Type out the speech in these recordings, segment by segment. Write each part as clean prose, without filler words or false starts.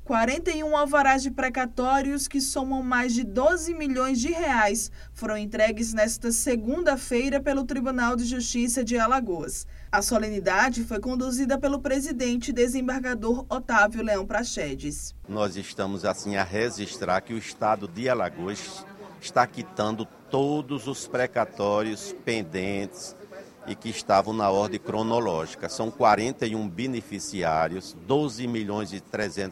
41 alvarás de precatórios, que somam mais de 12 milhões de reais, foram entregues nesta segunda-feira pelo Tribunal de Justiça de Alagoas. A solenidade foi conduzida pelo presidente desembargador Otávio Leão Praxedes. Nós estamos assim a registrar que o Estado de Alagoas está quitando todos os precatórios pendentes e que estavam na ordem cronológica. São 41 beneficiários, 12 milhões e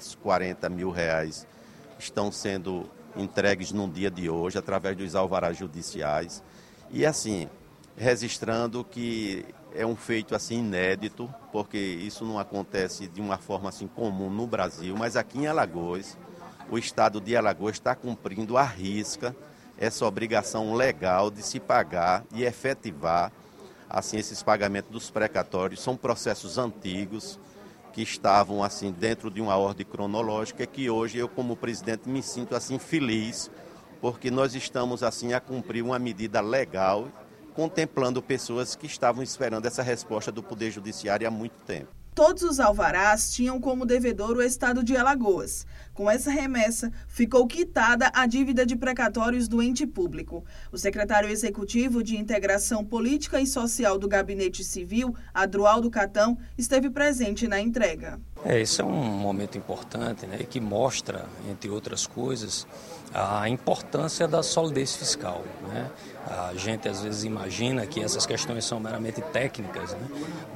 340 mil reais estão sendo entregues no dia de hoje, através dos alvarás judiciais. E assim, registrando que é um feito assim inédito, porque isso não acontece de uma forma assim comum no Brasil, mas aqui em Alagoas, o Estado de Alagoas está cumprindo à risca essa obrigação legal de se pagar e efetivar assim, esses pagamentos dos precatórios. São processos antigos que estavam assim dentro de uma ordem cronológica, que hoje eu, como presidente, me sinto assim feliz, porque nós estamos assim a cumprir uma medida legal, contemplando pessoas que estavam esperando essa resposta do Poder Judiciário há muito tempo. Todos os alvarás tinham como devedor o Estado de Alagoas. Com essa remessa, ficou quitada a dívida de precatórios do ente público. O secretário executivo de Integração Política e Social do Gabinete Civil, Adroaldo Catão, esteve presente na entrega. Esse é um momento importante, né, que mostra, entre outras coisas, a importância da solidez fiscal, né? A gente às vezes imagina que essas questões são meramente técnicas, né?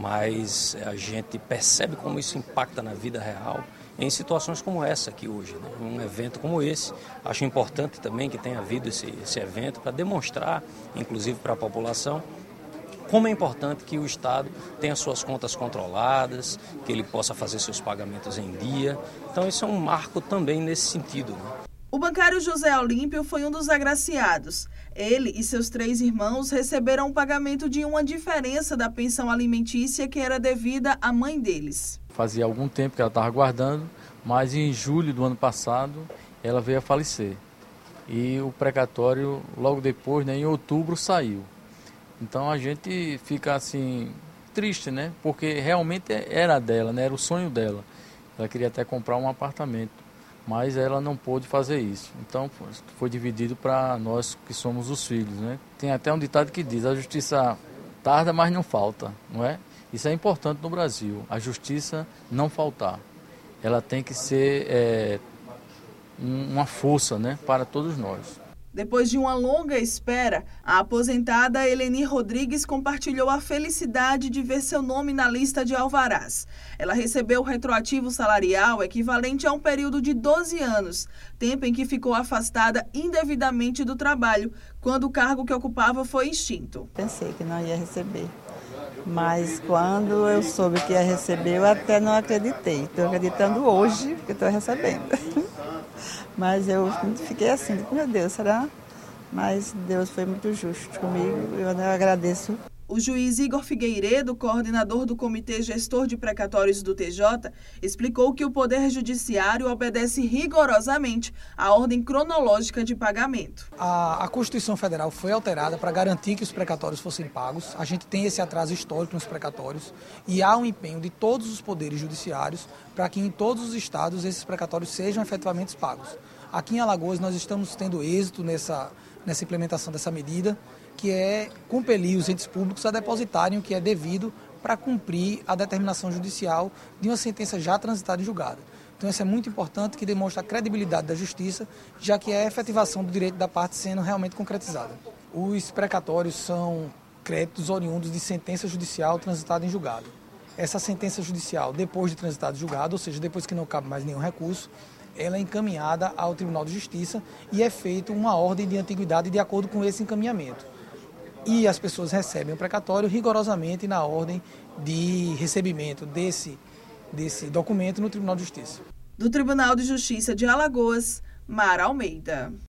Mas a gente percebe como isso impacta na vida real em situações como essa aqui hoje, né? Um evento como esse. Acho importante também que tenha havido esse evento para demonstrar, inclusive para a população, como é importante que o Estado tenha suas contas controladas, que ele possa fazer seus pagamentos em dia. Então isso é um marco também nesse sentido, né? O bancário José Olímpio foi um dos agraciados. Ele e seus 3 irmãos receberam o pagamento de uma diferença da pensão alimentícia que era devida à mãe deles. Fazia algum tempo que ela estava guardando, mas em julho do ano passado ela veio a falecer. E o precatório, logo depois, né, em outubro, saiu. Então a gente fica assim triste, né? Porque realmente era dela, né? Era o sonho dela. Ela queria até comprar um apartamento, mas ela não pôde fazer isso. Então foi dividido para nós que somos os filhos, né? Tem até um ditado que diz: a justiça tarda, mas não falta, não é? Isso é importante no Brasil, a justiça não faltar. Ela tem que ser uma força, né, para todos nós. Depois de uma longa espera, a aposentada Eleni Rodrigues compartilhou a felicidade de ver seu nome na lista de alvarás. Ela recebeu o retroativo salarial equivalente a um período de 12 anos, tempo em que ficou afastada indevidamente do trabalho, quando o cargo que ocupava foi extinto. Pensei que não ia receber, mas quando eu soube que ia receber, eu até não acreditei. Estou acreditando hoje que estou recebendo. Mas eu fiquei assim, meu Deus, será? Mas Deus foi muito justo comigo, eu agradeço. O juiz Igor Figueiredo, coordenador do Comitê Gestor de Precatórios do TJ, explicou que o Poder Judiciário obedece rigorosamente à ordem cronológica de pagamento. A Constituição Federal foi alterada para garantir que os precatórios fossem pagos. A gente tem esse atraso histórico nos precatórios e há um empenho de todos os poderes judiciários para que em todos os estados esses precatórios sejam efetivamente pagos. Aqui em Alagoas nós estamos tendo êxito nessa implementação dessa medida, que é compelir os entes públicos a depositarem o que é devido para cumprir a determinação judicial de uma sentença já transitada e julgada. Então isso é muito importante, que demonstra a credibilidade da justiça, já que é a efetivação do direito da parte sendo realmente concretizada. Os precatórios são créditos oriundos de sentença judicial transitada em julgado. Essa sentença judicial, depois de transitada em julgado, ou seja, depois que não cabe mais nenhum recurso, ela é encaminhada ao Tribunal de Justiça e é feita uma ordem de antiguidade de acordo com esse encaminhamento. E as pessoas recebem o precatório rigorosamente na ordem de recebimento desse documento no Tribunal de Justiça. Do Tribunal de Justiça de Alagoas, Mara Almeida.